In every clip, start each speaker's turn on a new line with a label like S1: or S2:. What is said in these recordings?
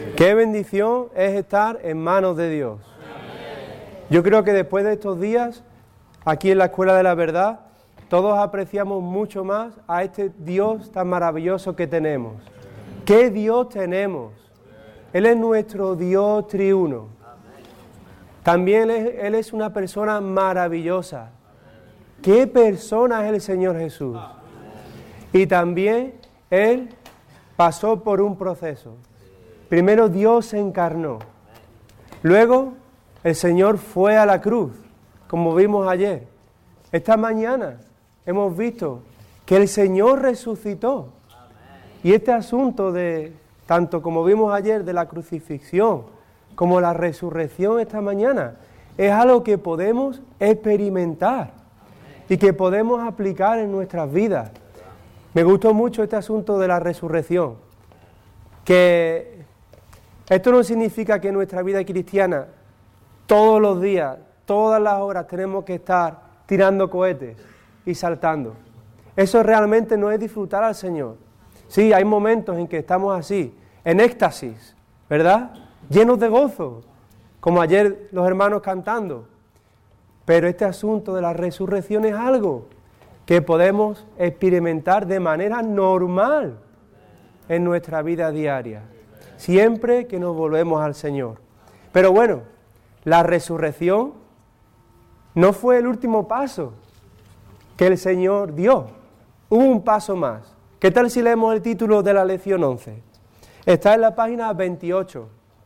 S1: Qué bendición es estar en manos de Dios. Yo creo que después de estos días, aquí en la Escuela de la Verdad, todos apreciamos mucho más a este Dios tan maravilloso que tenemos. ¿Qué Dios tenemos? Él es nuestro Dios triuno. También Él es una persona maravillosa. ¿Qué persona es el Señor Jesús? Y también Él pasó por un proceso. Primero Dios se encarnó. Luego el Señor fue a la cruz, como vimos ayer. Esta mañana hemos visto que el Señor resucitó. Y este asunto de, tanto como vimos ayer, de la crucifixión, como la resurrección esta mañana, es algo que podemos experimentar y que podemos aplicar en nuestras vidas. Me gustó mucho este asunto de la resurrección, que esto no significa que en nuestra vida cristiana todos los días, todas las horas tenemos que estar tirando cohetes y saltando. Eso realmente no es disfrutar al Señor. Sí, hay momentos en que estamos así, en éxtasis, ¿verdad? Llenos de gozo, como ayer los hermanos cantando. Pero este asunto de la resurrección es algo que podemos experimentar de manera normal en nuestra vida diaria, siempre que nos volvemos al Señor. Pero bueno, la resurrección no fue el último paso que el Señor dio. Hubo un paso más. ¿Qué tal si leemos el título de la lección 11? Está en la página 28.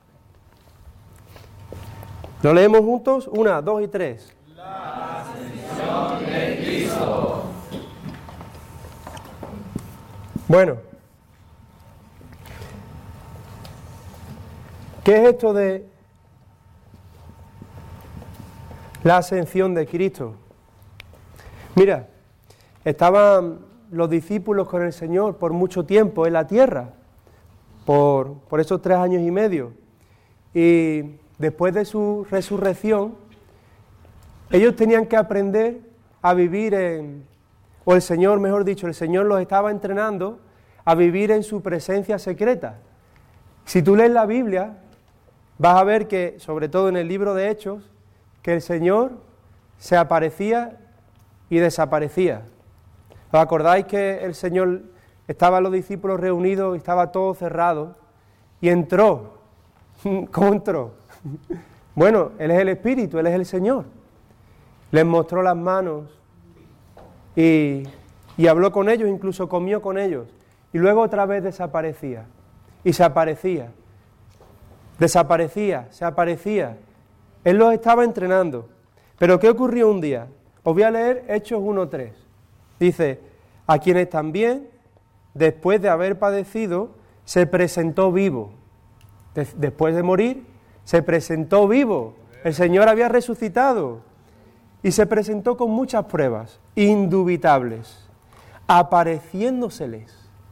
S1: ¿Lo leemos juntos? 1, 2 y 3.
S2: La ascensión de Cristo.
S1: Bueno, ¿qué es esto de la ascensión de Cristo? Mira, estaban los discípulos con el Señor por mucho tiempo en la tierra, por esos 3 años y medio, y después de su resurrección, ellos tenían que aprender a vivir o el Señor, mejor dicho, el Señor los estaba entrenando a vivir en su presencia secreta. Si tú lees la Biblia, vas a ver que, sobre todo en el libro de Hechos, que el Señor se aparecía y desaparecía. ¿Os acordáis que el Señor estaban los discípulos reunidos y estaba todo cerrado? Y entró. ¿Cómo entró? Bueno, Él es el Espíritu, Él es el Señor. Les mostró las manos y habló con ellos, incluso comió con ellos. Y luego otra vez desaparecía. Y se aparecía. Desaparecía, se aparecía. Él los estaba entrenando. Pero ¿qué ocurrió un día? Os voy a leer Hechos 1:3. Dice, a quienes también, después de haber padecido, se presentó vivo. Después de morir, se presentó vivo. El Señor había resucitado. Y se presentó con muchas pruebas, indubitables, apareciéndoseles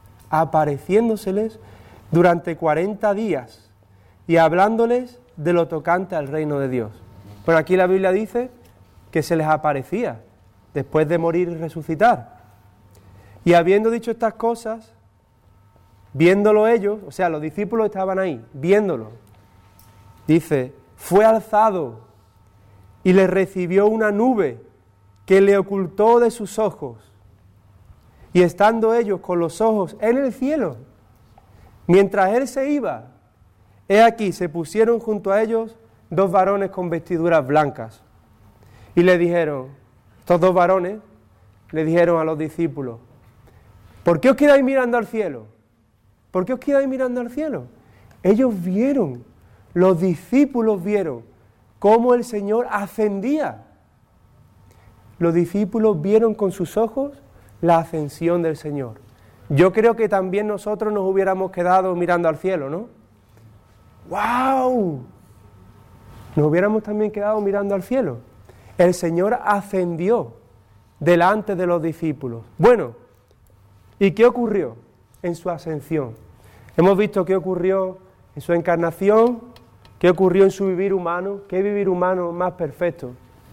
S1: durante 40 días y hablándoles de lo tocante al reino de Dios. Bueno, aquí la Biblia dice que se les aparecía después de morir y resucitar. Y habiendo dicho estas cosas, viéndolo ellos, o sea, los discípulos estaban ahí, viéndolo, dice, fue alzado y le recibió una nube que le ocultó de sus ojos. Y estando ellos con los ojos en el cielo, mientras él se iba, he aquí se pusieron junto a ellos 2 varones con vestiduras blancas. Y le dijeron, estos 2 varones, le dijeron a los discípulos, ¿por qué os quedáis mirando al cielo? ¿Por qué os quedáis mirando al cielo? Ellos vieron, los discípulos vieron cómo el Señor ascendía. Los discípulos vieron con sus ojos la ascensión del Señor. Yo creo que también nosotros nos hubiéramos quedado mirando al cielo, ¿no? ¡Wow! Nos hubiéramos también quedado mirando al cielo. El Señor ascendió delante de los discípulos. Bueno, ¿y qué ocurrió en su ascensión? Hemos visto qué ocurrió en su encarnación, qué ocurrió en su vivir humano, qué vivir humano más perfecto.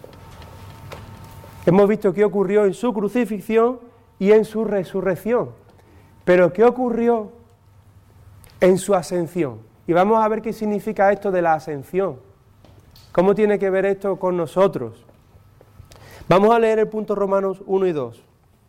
S1: Hemos visto qué ocurrió en su crucifixión y en su resurrección. Pero ¿qué ocurrió en su ascensión? y vamos a ver qué significa esto de la ascensión. ¿Cómo tiene que ver esto con nosotros? Vamos a leer el punto Romanos 1 y 2.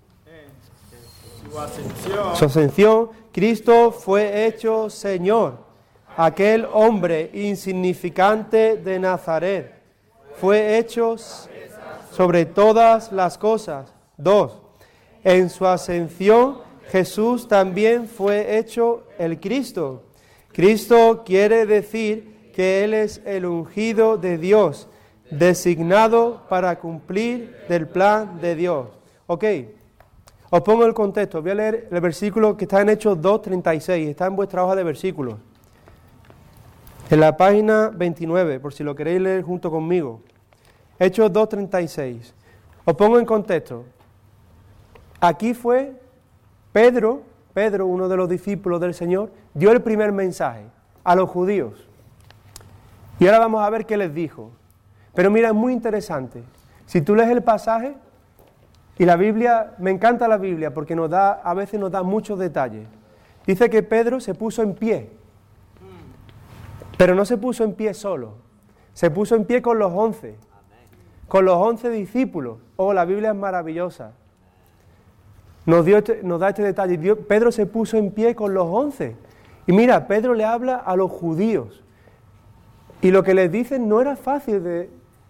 S1: Su ascensión, Cristo fue hecho Señor. Aquel hombre insignificante de Nazaret fue hecho sobre todas las cosas. 2. En su ascensión, Jesús también fue hecho el Cristo. Cristo quiere decir que Él es el ungido de Dios, designado para cumplir del plan de Dios. Ok, os pongo el contexto. Voy a leer el versículo que está en Hechos 2:36. Está en vuestra hoja de versículos. En la página 29, por si lo queréis leer junto conmigo. Hechos 2:36. Os pongo en contexto. Aquí fue Pedro, uno de los discípulos del Señor, dio el primer mensaje a los judíos. Y ahora vamos a ver qué les dijo. Pero mira, es muy interesante. Si tú lees el pasaje, y la Biblia, me encanta la Biblia porque a veces nos da muchos detalles. Dice que Pedro se puso en pie. Pero no se puso en pie solo. Se puso en pie con los 11. Con los 11 discípulos. Oh, la Biblia es maravillosa. Nos da este detalle. Pedro se puso en pie con los 11. Y mira, Pedro le habla a los judíos. Y lo que les dicen no era fácil.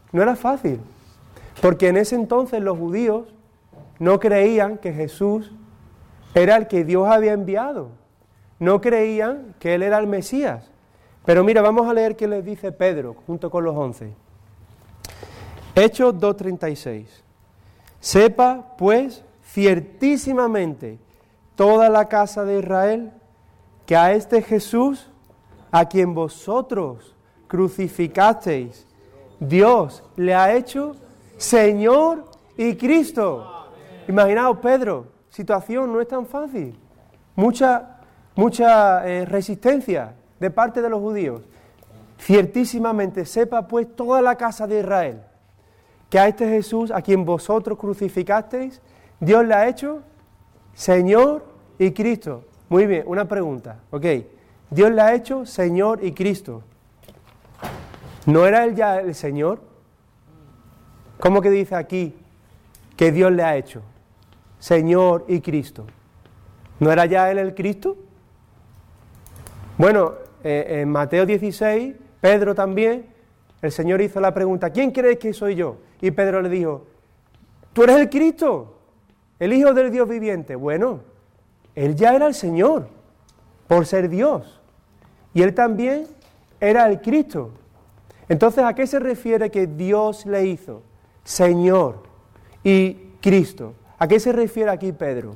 S1: Porque en ese entonces los judíos no creían que Jesús era el que Dios había enviado. No creían que Él era el Mesías. Pero mira, vamos a leer qué les dice Pedro junto con los 11. Hechos 2:36. Sepa, pues, ciertísimamente toda la casa de Israel que a este Jesús, a quien vosotros crucificasteis, Dios le ha hecho Señor y Cristo. Imaginaos, Pedro, situación no es tan fácil. Mucha resistencia de parte de los judíos. Ciertísimamente sepa pues toda la casa de Israel que a este Jesús, a quien vosotros crucificasteis, Dios le ha hecho Señor y Cristo. Muy bien, una pregunta, ok. Dios le ha hecho Señor y Cristo. ¿No era Él ya el Señor? ¿Cómo que dice aquí que Dios le ha hecho Señor y Cristo? ¿No era ya Él el Cristo? Bueno, en Mateo 16, Pedro también, el Señor hizo la pregunta, ¿quién crees que soy yo? Y Pedro le dijo, tú eres el Cristo, el Hijo del Dios viviente. Bueno, Él ya era el Señor, por ser Dios. Y Él también era el Cristo. Entonces, ¿a qué se refiere que Dios le hizo Señor y Cristo? ¿A qué se refiere aquí Pedro?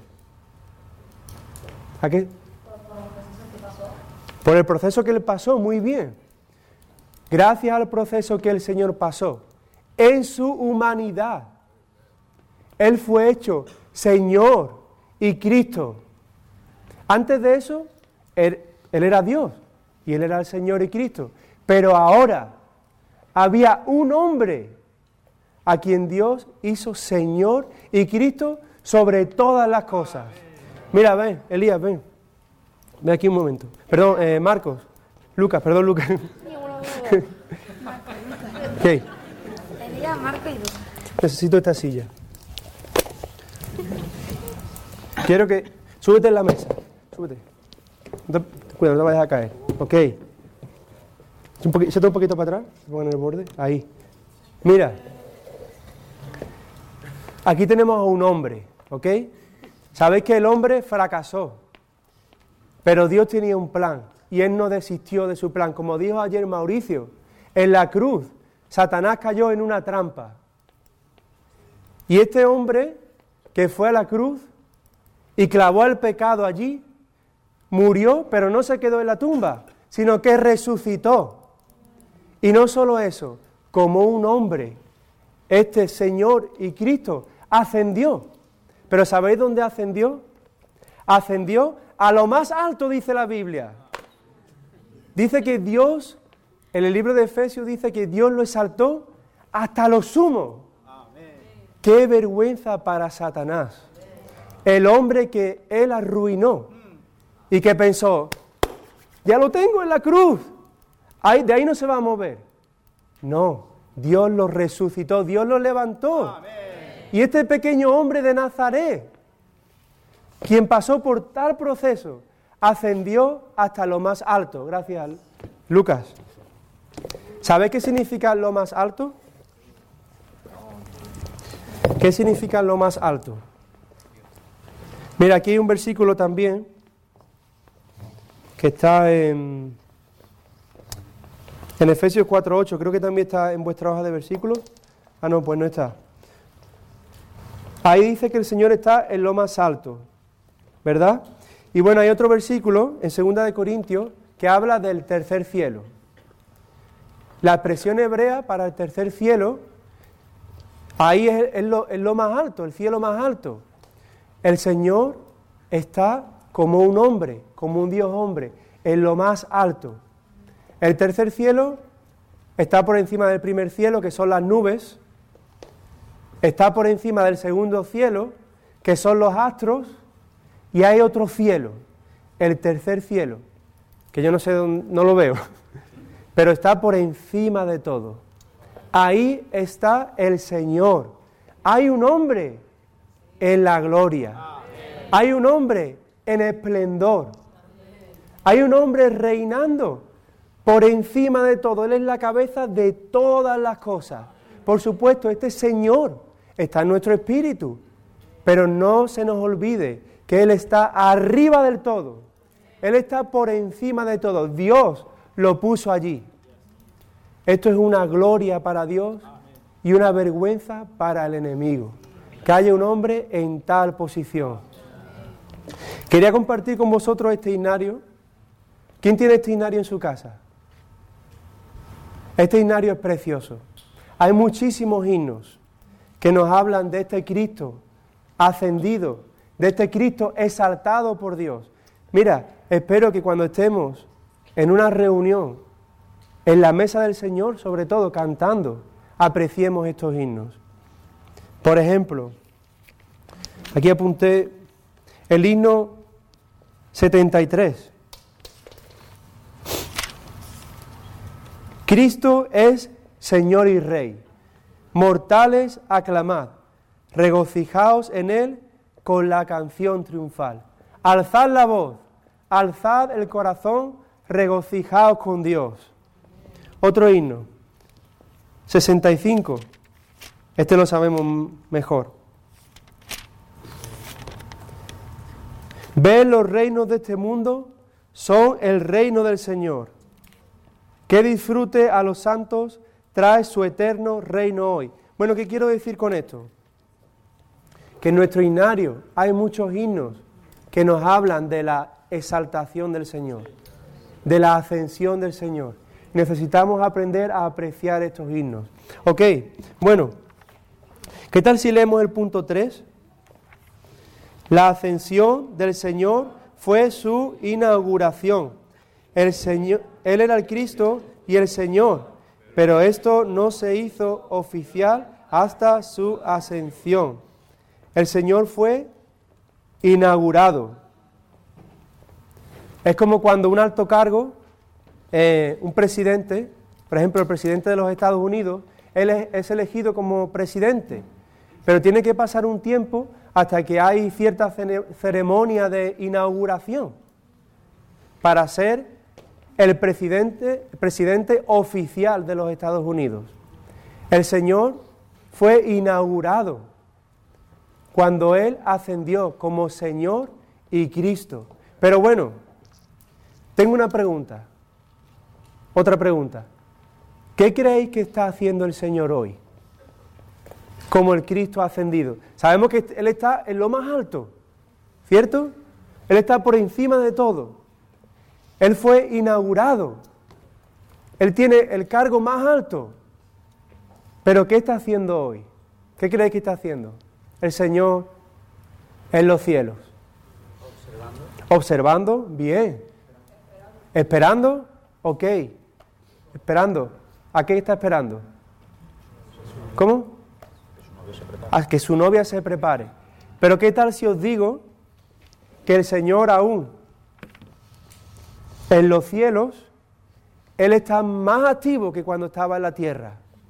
S1: ¿A qué? Por el proceso que él pasó, muy bien. Gracias al proceso que el Señor pasó, en su humanidad, Él fue hecho Señor y Cristo. Antes de eso, Él era Dios y Él era el Señor y Cristo. Pero ahora había un hombre a quien Dios hizo Señor y Cristo sobre todas las cosas. Mira, ven, Elías, ven. Ven aquí un momento. Perdón, Lucas. ¿Qué?
S3: Elías, Marcos y Lucas.
S1: Necesito esta silla. Quiero que... Súbete en la mesa. Súbete. Cuidado, no te vayas a caer. Ok. Siéntate un poquito para atrás. Se pongan en el borde. Ahí. Mira. Aquí tenemos a un hombre. ¿Ok? Sabéis que el hombre fracasó. Pero Dios tenía un plan. Y Él no desistió de su plan. Como dijo ayer Mauricio, en la cruz, Satanás cayó en una trampa. Y este hombre que fue a la cruz y clavó el pecado allí, murió, pero no se quedó en la tumba, sino que resucitó. Y no solo eso, como un hombre, este Señor y Cristo ascendió. Pero ¿sabéis dónde ascendió? Ascendió a lo más alto, dice la Biblia. Dice que Dios, en el libro de Efesios dice que Dios lo exaltó hasta lo sumo. ¡Qué vergüenza para Satanás! El hombre que él arruinó y que pensó, ya lo tengo en la cruz. De ahí no se va a mover. No, Dios lo resucitó, Dios lo levantó. Amén. Y este pequeño hombre de Nazaret, quien pasó por tal proceso, ascendió hasta lo más alto. Gracias, Lucas. ¿Sabes qué significa lo más alto? ¿Qué significa lo más alto? Mira, aquí hay un versículo también que está en Efesios 4:8, creo que también está en vuestra hoja de versículos. Ah, no, pues no está. Ahí dice que el Señor está en lo más alto, ¿verdad? Y bueno, hay otro versículo en 2 de Corintios que habla del tercer cielo. La expresión hebrea para el tercer cielo, ahí es lo más alto, el cielo más alto. El Señor está como un hombre, como un Dios hombre, en lo más alto. El tercer cielo está por encima del primer cielo, que son las nubes. Está por encima del segundo cielo, que son los astros. Y hay otro cielo, el tercer cielo, que yo no sé dónde, no lo veo, pero está por encima de todo. Ahí está el Señor. Hay un hombre en la gloria. Hay un hombre en esplendor. Hay un hombre reinando por encima de todo. Él es la cabeza de todas las cosas. Por supuesto, este Señor está en nuestro espíritu, pero no se nos olvide que Él está arriba del todo. Él está por encima de todo. Dios lo puso allí. Esto es una gloria para Dios y una vergüenza para el enemigo, que haya un hombre en tal posición. Quería compartir con vosotros este himnario. ¿Quién tiene este himnario en su casa? Este himnario es precioso. Hay muchísimos himnos que nos hablan de este Cristo ascendido, de este Cristo exaltado por Dios. Mira, espero que cuando estemos en una reunión, en la mesa del Señor, sobre todo cantando, apreciemos estos himnos. Por ejemplo, aquí apunté el himno 73. Cristo es Señor y Rey. Mortales, aclamad. Regocijaos en Él con la canción triunfal. Alzad la voz, alzad el corazón, regocijaos con Dios. Otro himno, 65. Este lo sabemos mejor. Ved los reinos de este mundo, son el reino del Señor. Que disfrute a los santos, trae su eterno reino hoy. Bueno, ¿qué quiero decir con esto? Que en nuestro himnario hay muchos himnos que nos hablan de la exaltación del Señor, de la ascensión del Señor. Necesitamos aprender a apreciar estos himnos. Ok, bueno, ¿qué tal si leemos el punto 3? La ascensión del Señor fue su inauguración. El Señor, Él era el Cristo y el Señor, pero esto no se hizo oficial hasta su ascensión. El Señor fue inaugurado. Es como cuando un alto cargo, un presidente, por ejemplo el presidente de los Estados Unidos, él es elegido como presidente, pero tiene que pasar un tiempo hasta que hay cierta ceremonia de inauguración para ser el presidente oficial de los Estados Unidos. El Señor fue inaugurado cuando Él ascendió como Señor y Cristo. Pero bueno, tengo una pregunta, otra pregunta. ¿Qué creéis que está haciendo el Señor hoy? Como el Cristo ascendido. Sabemos que Él está en lo más alto, ¿cierto? Él está por encima de todo. Él fue inaugurado. Él tiene el cargo más alto. Pero ¿qué está haciendo hoy? ¿Qué creéis que está haciendo el Señor en los cielos? Observando, bien. Esperando, ok. Esperando. ¿A qué está esperando? ¿Cómo? A que su novia se prepare. Pero ¿qué tal si os digo que el Señor aún En los cielos, Él está más activo que cuando estaba en la tierra.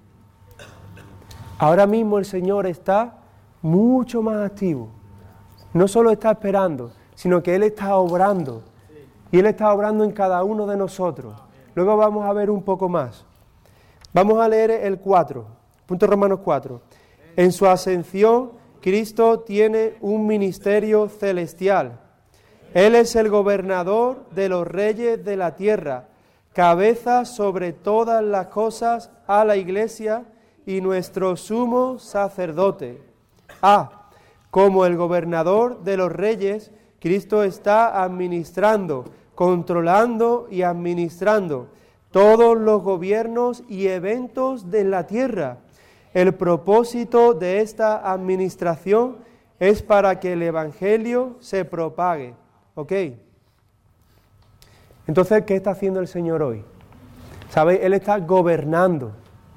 S1: Ahora mismo el Señor está mucho más activo. No solo está esperando, sino que Él está obrando. Y Él está obrando en cada uno de nosotros. Luego vamos a ver un poco más. Vamos a leer el 4, punto Romanos 4. En su ascensión, Cristo tiene un ministerio celestial. Él es el gobernador de los reyes de la tierra, cabeza sobre todas las cosas a la Iglesia y nuestro sumo sacerdote. Como el gobernador de los reyes, Cristo está administrando, controlando y administrando todos los gobiernos y eventos de la tierra. El propósito de esta administración es para que el Evangelio se propague. ¿Ok? Entonces, ¿qué está haciendo el Señor hoy? ¿Sabéis? Él está gobernando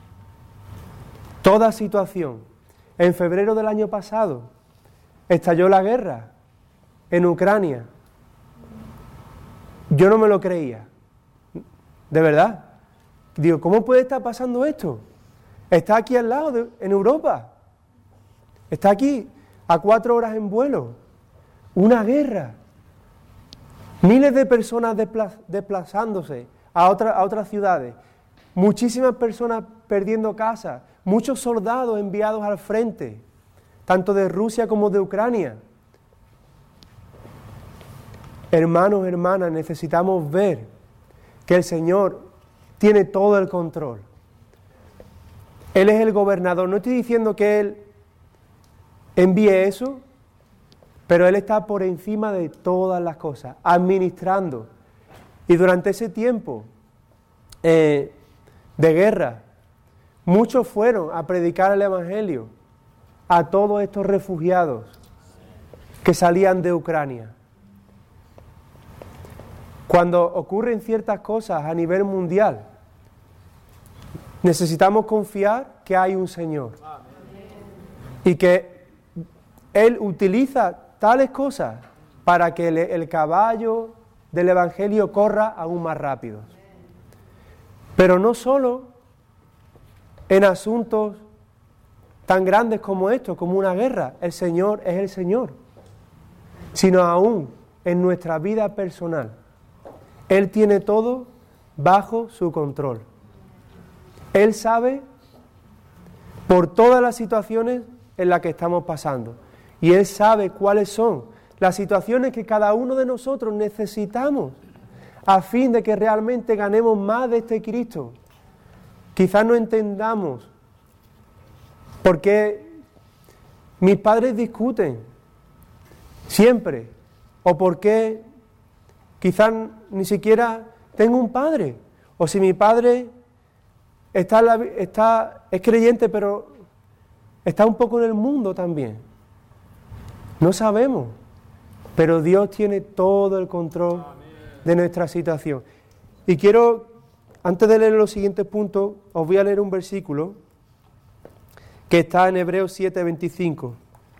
S1: toda situación. En febrero del año pasado estalló la guerra en Ucrania. Yo no me lo creía. De verdad. Digo, ¿cómo puede estar pasando esto? Está aquí al lado, en Europa. Está aquí, a 4 horas en vuelo. Una guerra. Miles de personas desplazándose a otras ciudades. Muchísimas personas perdiendo casas. Muchos soldados enviados al frente, tanto de Rusia como de Ucrania. Hermanos, hermanas, necesitamos ver que el Señor tiene todo el control. Él es el gobernador. No estoy diciendo que Él envíe eso, pero Él está por encima de todas las cosas, administrando. Y durante ese tiempo de guerra, muchos fueron a predicar el Evangelio a todos estos refugiados que salían de Ucrania. Cuando ocurren ciertas cosas a nivel mundial, necesitamos confiar que hay un Señor y que Él utiliza tales cosas para que el caballo del Evangelio corra aún más rápido. Pero no solo en asuntos tan grandes como estos, como una guerra, el Señor es el Señor, sino aún en nuestra vida personal. Él tiene todo bajo su control. Él sabe por todas las situaciones en las que estamos pasando. Y Él sabe cuáles son las situaciones que cada uno de nosotros necesitamos a fin de que realmente ganemos más de este Cristo. Quizás no entendamos por qué mis padres discuten siempre, o por qué quizás ni siquiera tengo un padre, o si mi padre es creyente pero está un poco en el mundo también. No sabemos, pero Dios tiene todo el control de nuestra situación. Y quiero, antes de leer los siguientes puntos, os voy a leer un versículo que está en Hebreos 7:25.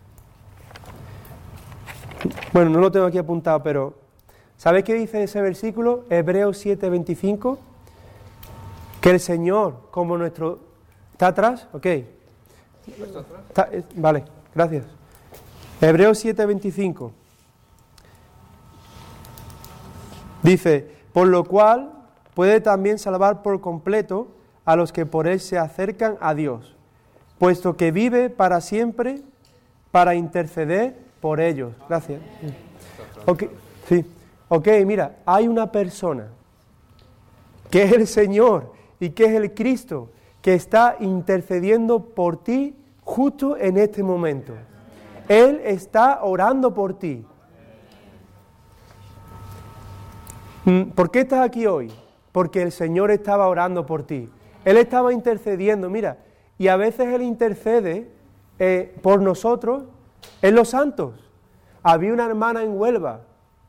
S1: Bueno, no lo tengo aquí apuntado, pero ¿sabéis qué dice ese versículo? Hebreos 7:25. Que el Señor, como nuestro... ¿Está atrás? Ok. ¿Está atrás? Vale, gracias. Hebreos 7:25. Dice, por lo cual puede también salvar por completo a los que por Él se acercan a Dios, puesto que vive para siempre para interceder por ellos. Gracias. Ok, sí. Ok, mira, hay una persona que es el Señor y que es el Cristo que está intercediendo por ti justo en este momento. Él está orando por ti. ¿Por qué estás aquí hoy? Porque el Señor estaba orando por ti. Él estaba intercediendo, mira, y a veces Él intercede por nosotros en los santos. Había una hermana en Huelva.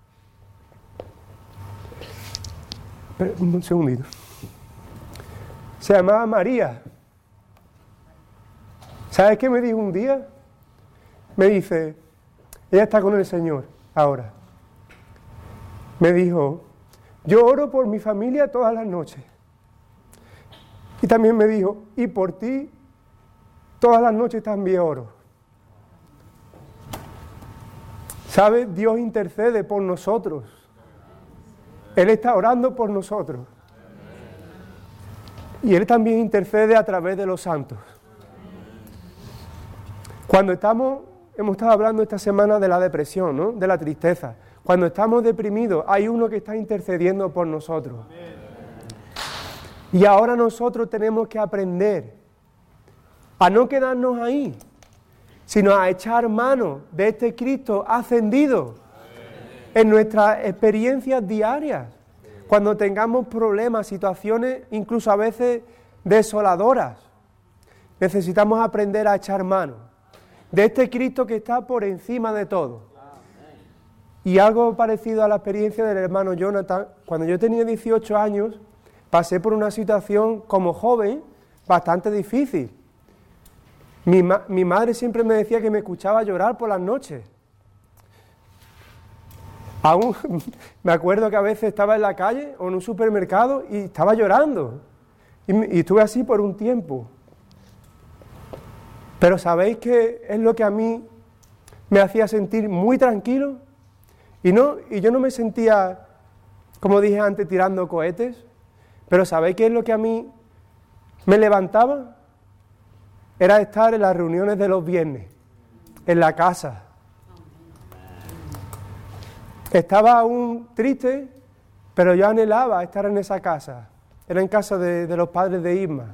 S1: Un segundito. Se llamaba María. ¿Sabes qué me dijo un día? Me dice, ella está con el Señor ahora. Me dijo, yo oro por mi familia todas las noches. Y también me dijo, y por ti todas las noches también oro. ¿Sabes? Dios intercede por nosotros. Él está orando por nosotros. Y Él también intercede a través de los santos. Cuando hemos estado hablando esta semana de la depresión, ¿no? De la tristeza. Cuando estamos deprimidos, hay uno que está intercediendo por nosotros. Y ahora nosotros tenemos que aprender a no quedarnos ahí, sino a echar mano de este Cristo ascendido en nuestras experiencias diarias. Cuando tengamos problemas, situaciones incluso a veces desoladoras, necesitamos aprender a echar mano de este Cristo que está por encima de todo. Y algo parecido a la experiencia del hermano Jonathan, cuando yo tenía 18 años, pasé por una situación como joven bastante difícil. Mi madre siempre me decía que me escuchaba llorar por las noches. Aún me acuerdo que a veces estaba en la calle o en un supermercado y estaba llorando. Y estuve así por un tiempo. Pero ¿sabéis qué es lo que a mí me hacía sentir muy tranquilo? Y yo no me sentía, como dije antes, tirando cohetes. Pero ¿sabéis qué es lo que a mí me levantaba? Era estar en las reuniones de los viernes, en la casa. Estaba aún triste, pero yo anhelaba estar en esa casa. Era en casa de los padres de Isma.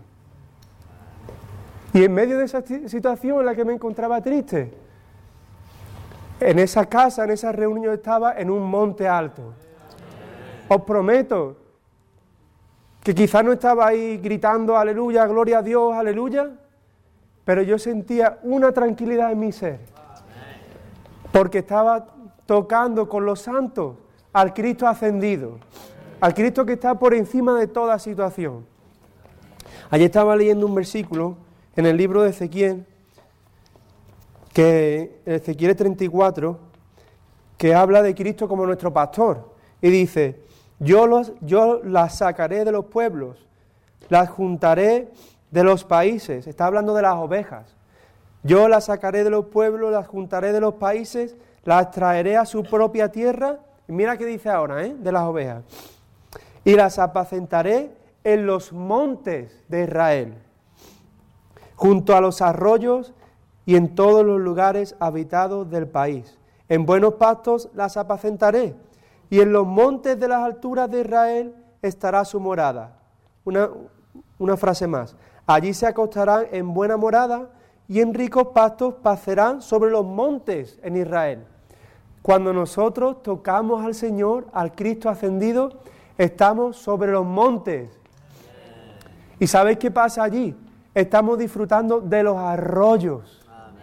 S1: Y en medio de esa situación en la que me encontraba triste, en esa casa, en esa reunión estaba en un monte alto. Os prometo que quizás no estaba ahí gritando aleluya, gloria a Dios, aleluya, pero yo sentía una tranquilidad en mi ser, porque estaba tocando con los santos al Cristo ascendido, al Cristo que está por encima de toda situación. Ayer estaba leyendo un versículo en el libro de Ezequiel, que Ezequiel 34, que habla de Cristo como nuestro pastor, y dice: yo las sacaré de los pueblos, las juntaré de los países. Está hablando de las ovejas. Yo las sacaré de los pueblos, las juntaré de los países, las traeré a su propia tierra. Y mira qué dice ahora, de las ovejas. Y las apacentaré en los montes de Israel, junto a los arroyos y en todos los lugares habitados del país. En buenos pastos las apacentaré, y en los montes de las alturas de Israel estará su morada. Una frase más. Allí se acostarán en buena morada y en ricos pastos pacerán sobre los montes en Israel. Cuando nosotros tocamos al Señor, al Cristo ascendido, estamos sobre los montes. ¿Y sabéis qué pasa allí? Estamos disfrutando de los arroyos.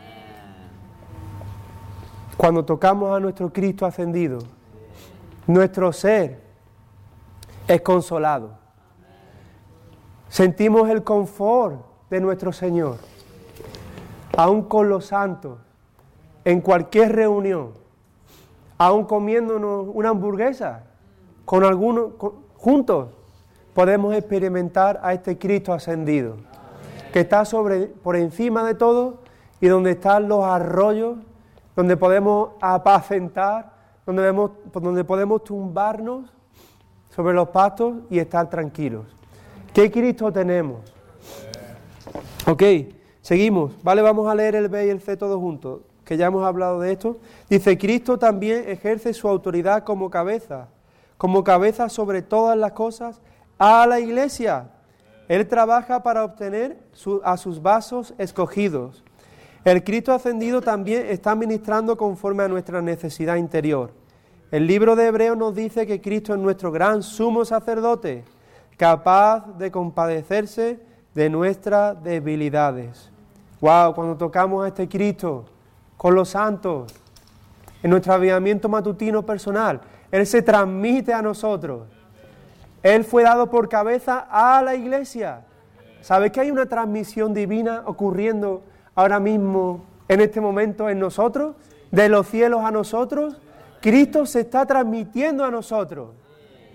S1: Cuando tocamos a nuestro Cristo ascendido, nuestro ser es consolado. Sentimos el confort de nuestro Señor. Aún con los santos, en cualquier reunión, aún comiéndonos una hamburguesa, con algunos juntos, podemos experimentar a este Cristo ascendido, que está por encima de todo y donde están los arroyos, donde podemos apacentar, donde podemos tumbarnos sobre los pastos y estar tranquilos. ¿Qué Cristo tenemos? Ok, seguimos, ¿vale? Vamos a leer el B y el C todos juntos, que ya hemos hablado de esto. Dice: Cristo también ejerce su autoridad como cabeza sobre todas las cosas a la Iglesia. Él trabaja para obtener a sus vasos escogidos. El Cristo ascendido también está ministrando conforme a nuestra necesidad interior. El libro de Hebreos nos dice que Cristo es nuestro gran sumo sacerdote, capaz de compadecerse de nuestras debilidades. ¡Wow! Cuando tocamos a este Cristo con los santos, en nuestro avivamiento matutino personal, Él se transmite a nosotros. Él fue dado por cabeza a la Iglesia. ¿Sabes que hay una transmisión divina ocurriendo ahora mismo, en este momento, en nosotros? De los cielos a nosotros. Cristo se está transmitiendo a nosotros.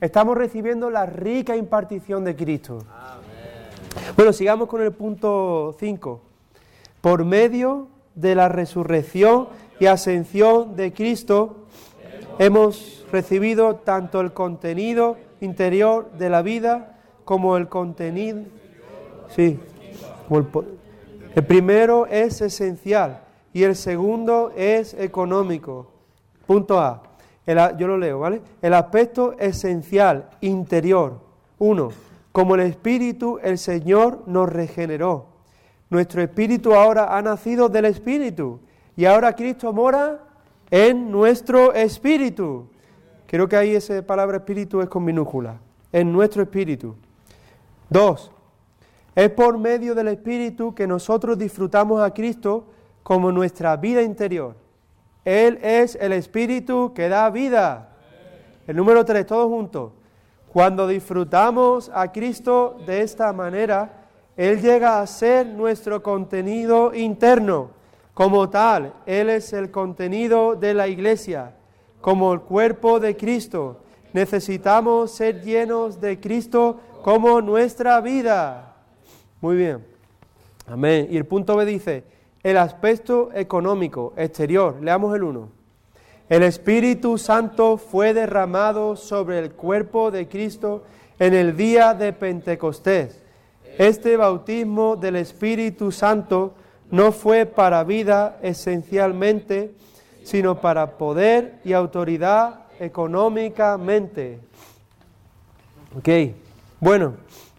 S1: estamos recibiendo la rica impartición de Cristo. Bueno, sigamos con el punto 5. Por medio de la resurrección y ascensión de Cristo, hemos recibido tanto el contenido interior de la vida como el contenido. Sí, el primero es esencial y el segundo es económico. Punto A. Yo lo leo, ¿vale? El aspecto esencial, interior. 1. Como el Espíritu, el Señor nos regeneró. Nuestro espíritu ahora ha nacido del Espíritu y ahora Cristo mora en nuestro espíritu. Creo que ahí esa palabra espíritu es con minúscula. En nuestro espíritu. 2. Es por medio del Espíritu que nosotros disfrutamos a Cristo como nuestra vida interior. Él es el Espíritu que da vida. El número 3, todos juntos. Cuando disfrutamos a Cristo de esta manera, Él llega a ser nuestro contenido interno. Como tal, Él es el contenido de la Iglesia, como el cuerpo de Cristo. Necesitamos ser llenos de Cristo como nuestra vida. Muy bien. Amén. Y el punto B dice, el aspecto económico, exterior. Leamos el 1. El Espíritu Santo fue derramado sobre el cuerpo de Cristo en el día de Pentecostés. Este bautismo del Espíritu Santo no fue para vida esencialmente, sino para poder y autoridad económicamente. Ok, bueno.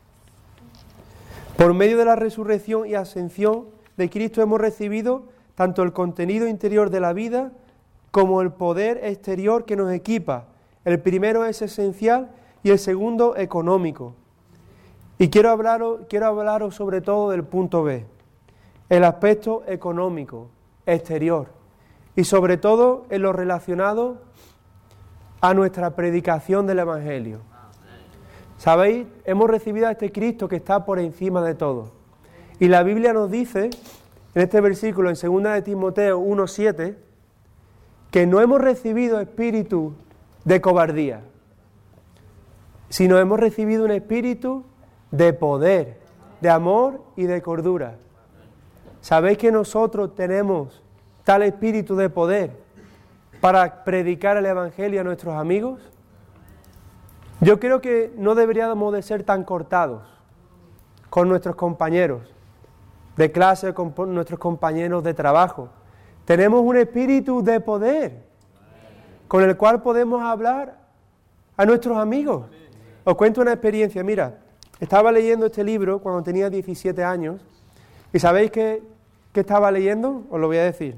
S1: Por medio de la resurrección y ascensión de Cristo hemos recibido tanto el contenido interior de la vida como el poder exterior que nos equipa. El primero es esencial y el segundo económico. Y quiero hablaros sobre todo del punto B, el aspecto económico, exterior, y sobre todo en lo relacionado a nuestra predicación del Evangelio. ¿Sabéis? Hemos recibido a este Cristo que está por encima de todo. Y la Biblia nos dice, en este versículo, en 2 de Timoteo 1:7, que no hemos recibido espíritu de cobardía, sino hemos recibido un espíritu de poder, de amor y de cordura. ¿Sabéis que nosotros tenemos tal espíritu de poder para predicar el Evangelio a nuestros amigos? Yo creo que no deberíamos de ser tan cortados con nuestros compañeros de clase, con nuestros compañeros de trabajo. Tenemos un espíritu de poder con el cual podemos hablar a nuestros amigos. Os cuento una experiencia. Mira, estaba leyendo este libro cuando tenía 17 años y ¿sabéis qué estaba leyendo? Os lo voy a decir.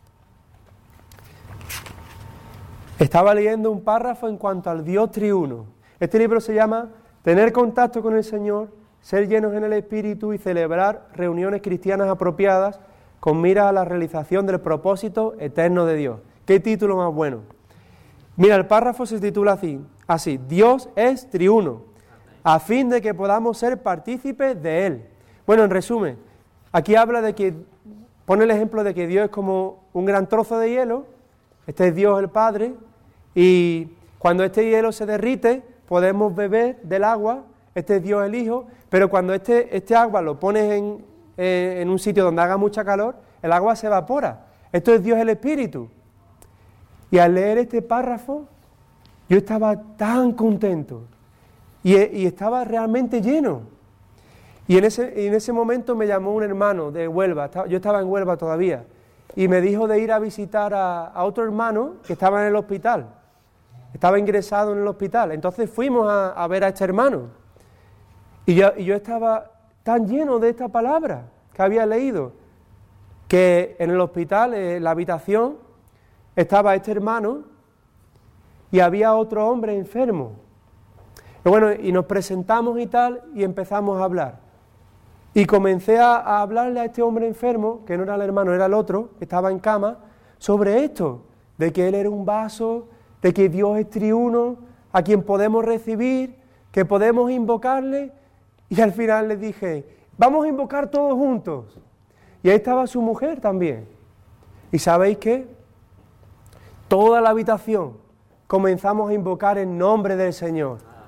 S1: Estaba leyendo un párrafo en cuanto al Dios triuno. Este libro se llama Tener contacto con el Señor, ser llenos en el Espíritu y celebrar reuniones cristianas apropiadas con mira a la realización del propósito eterno de Dios. ¿Qué título más bueno? Mira, el párrafo se titula así, Dios es triuno, a fin de que podamos ser partícipes de Él. Bueno, en resumen, aquí habla de que, pone el ejemplo de que Dios es como un gran trozo de hielo, este es Dios el Padre, y cuando este hielo se derrite, podemos beber del agua, este es Dios el Hijo, pero cuando este agua lo pones en un sitio donde haga mucha calor, el agua se evapora. Esto es Dios el Espíritu. Y al leer este párrafo, yo estaba tan contento y estaba realmente lleno. Y en ese momento me llamó un hermano de Huelva, yo estaba en Huelva todavía, y me dijo de ir a visitar a otro hermano que estaba en el hospital. Estaba ingresado en el hospital. Entonces fuimos a ver a este hermano. Y yo estaba tan lleno de esta palabra que había leído, que en el hospital, en la habitación, estaba este hermano y había otro hombre enfermo. Y bueno, y nos presentamos y tal, y empezamos a hablar. Y comencé a hablarle a este hombre enfermo, que no era el hermano, era el otro, que estaba en cama, sobre esto, de que él era un vaso, de que Dios es triuno, a quien podemos recibir, que podemos invocarle, y al final le dije, vamos a invocar todos juntos. Y ahí estaba su mujer también. ¿Y sabéis qué? Toda la habitación comenzamos a invocar en nombre del Señor.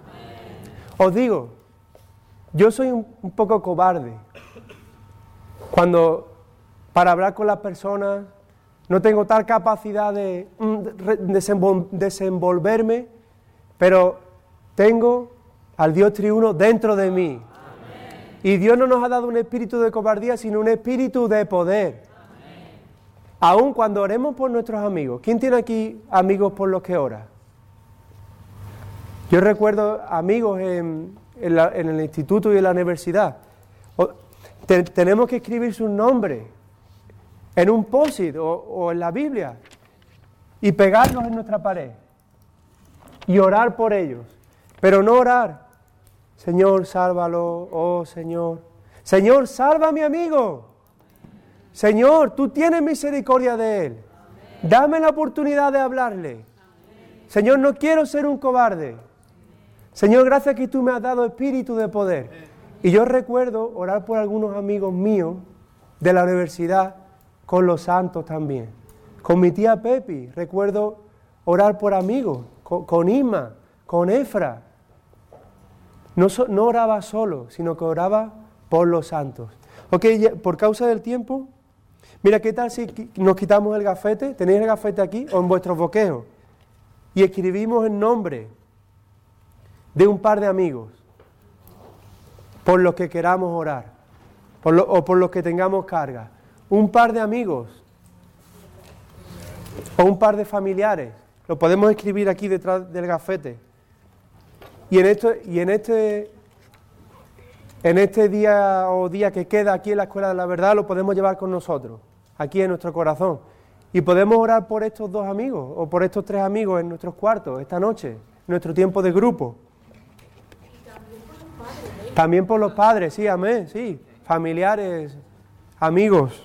S1: Os digo, yo soy un poco cobarde. Cuando para hablar con las personas no tengo tal capacidad de desenvolverme, pero tengo al Dios triuno dentro de mí. Amén. Y Dios no nos ha dado un espíritu de cobardía, sino un espíritu de poder. Amén. Aun cuando oremos por nuestros amigos. ¿Quién tiene aquí amigos por los que ora? Yo recuerdo amigos en el instituto y en la universidad. Tenemos que escribir sus nombres en un post-it o en la Biblia y pegarlos en nuestra pared y orar por ellos. Pero no orar, Señor, sálvalo, oh Señor. Señor, salva a mi amigo. Señor, tú tienes misericordia de él. Dame la oportunidad de hablarle. Señor, no quiero ser un cobarde. Señor, gracias que tú me has dado espíritu de poder. Y yo recuerdo orar por algunos amigos míos de la universidad con los santos también. Con mi tía Pepi, recuerdo orar por amigos, con Isma, con Efra. No oraba solo, sino que oraba por los santos. Ok, por causa del tiempo, mira, ¿qué tal si nos quitamos el gafete? ¿Tenéis el gafete aquí o en vuestros bosquejos? Y escribimos el nombre de un par de amigos por los que queramos orar, o por los que tengamos carga. Un par de amigos o un par de familiares. Lo podemos escribir aquí detrás del gafete. Y en este día que queda aquí en la Escuela de la Verdad lo podemos llevar con nosotros, aquí en nuestro corazón. Y podemos orar por estos dos amigos o por estos tres amigos en nuestros cuartos esta noche, nuestro tiempo de grupo. También por los padres, sí, amén, sí. Familiares, amigos.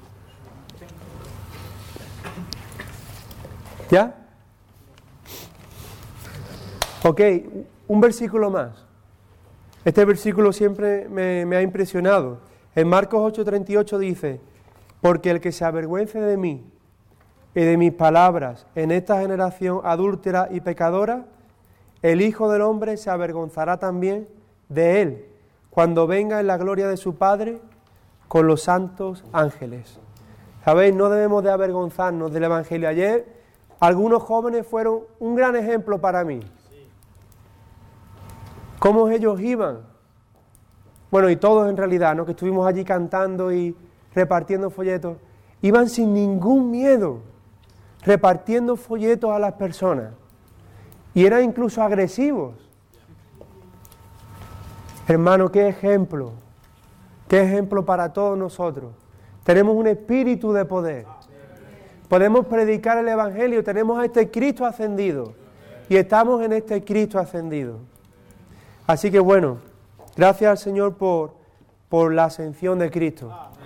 S1: ¿Ya? Ok, un versículo más. Este versículo siempre me ha impresionado. En Marcos 8:38 dice, porque el que se avergüence de mí y de mis palabras en esta generación adúltera y pecadora, el Hijo del Hombre se avergonzará también de él, cuando venga en la gloria de su Padre con los santos ángeles. ¿Sabéis? No debemos de avergonzarnos del Evangelio. Ayer algunos jóvenes fueron un gran ejemplo para mí. Cómo ellos iban. Bueno, y todos en realidad, ¿no? Que estuvimos allí cantando y repartiendo folletos. Iban sin ningún miedo, repartiendo folletos a las personas. Y eran incluso agresivos. Hermano, qué ejemplo para todos nosotros. Tenemos un espíritu de poder. Podemos predicar el Evangelio, tenemos a este Cristo ascendido. Y estamos en este Cristo ascendido. Así que bueno, gracias al Señor por la ascensión de Cristo.